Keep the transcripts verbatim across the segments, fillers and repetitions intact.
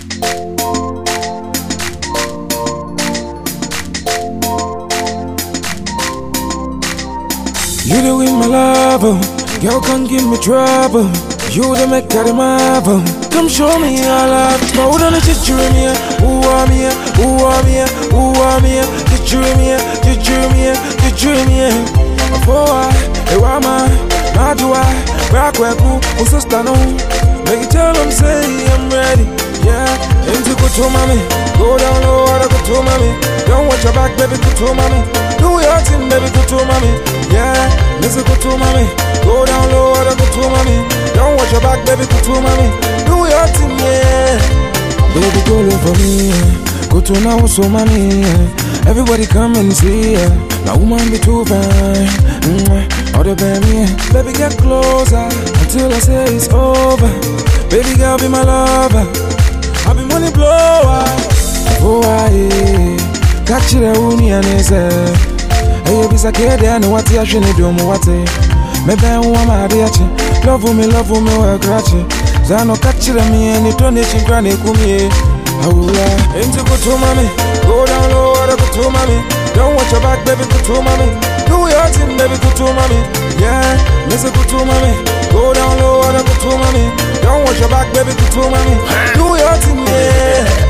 You the win my love, oh. Girl can't give me trouble. You the make of the marvel. Come show me your love. Hold on, just dream me. Who are me? Who are me? Who are me? Just dream me. Just dream me. Just dream me. For I, who am I? How do I? Back where cool, who's so stand on? Make it tell them say I'm ready. Yeah, into go to mommy. Go down low, I go to mommy. Don't watch your back, baby, go to mommy. Do your thing, baby, go to mommy. Yeah, listen, go to mommy. Go down low, I go to mommy. Don't watch your back, baby, go to mommy. Do your thing, yeah. Baby, go look for me. Yeah. Go to now, so mommy. Yeah. Everybody come and see. Yeah. Now, woman be too fine. Mm-hmm. All the baby, yeah. Baby, get closer until I say it's over. Baby, girl, be my lover. I be money blower. Oh, I catch it, I won't say. Hey, be a kid, I know what I should do. What I maybe I want my dear. Love me, love me, we're cratching. Zano catch it, me and it don't need to granny kumi. I will lie. Into go to mommy. Go down low, I go to mommy. Don't watch your back, baby, go to mommy. Do your thing, baby, go to mommy. Yeah, listen, go to mommy. Go down low, I go to mommy. Don't watch your back, baby, go to mommy. Do your thing, yeah.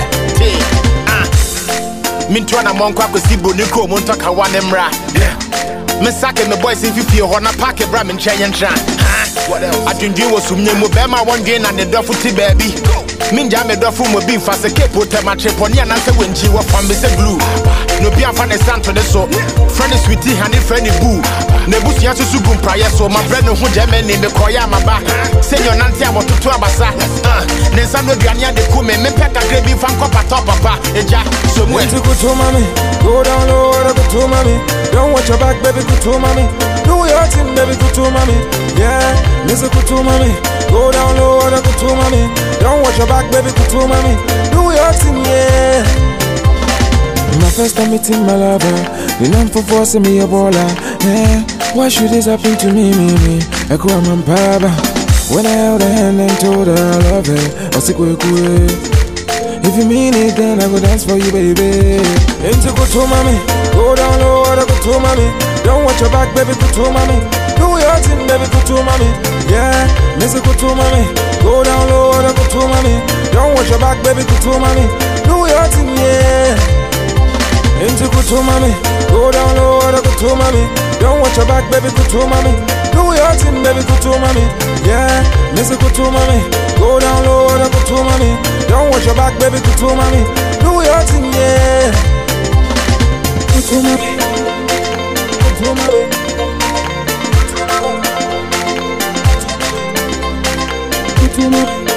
Mintwana monko akosibo niko montoka wanemra. Me sake me boys if you feel hona pack a bra min chenyentra. What else? I didn't do was sumne mo bema one day and the dofu ti baby. Minja me dofu mo bin fast a kepo te ma treponi and answer when she was from Mister Blue. No be a fan stand to the so. Friend is sweetie honey friendly boo. Nebusia to sugum prayer so my friend who Germany me koya my back. Send your nanty about to abasa. Nensano Diania de Kume, me pet a gravy fan copa top papa. Eja, so when to go to mommy, go down low, I go to mommy. Don't watch your back, baby, go to mommy. Do your thing, baby, go to mommy. Yeah, listen, go to mommy. Go down low, I go to mommy. Don't watch your back, baby, go to mommy. Do your thing, yeah. My first time meeting my lover, the name for forcing me a baller. Yeah, why should this happen to me, me, me? I call my papa. When I held her hand and told her I love her, I said, quick, quick. If you mean it, then I go dance for you, baby. Into go to mommy. Go down low, I go to mommy. Don't watch your back, baby, go to mommy. Do your thing, baby, go to mommy. Yeah, listen, go to mommy. Go down low, I go to mommy. Don't watch your back, baby, go to mommy. Do your thing, yeah. Into go to mommy. Go down low, I go to mommy. Don't watch your back, baby, go to mommy. Do your thing, baby, go to mommy. Yeah, listen, go to mommy. Go down low, I go to mommy. Don't watch your back, baby, go to mommy. Do your thing, yeah. Go to mommy. Go to mommy. Go to mommy.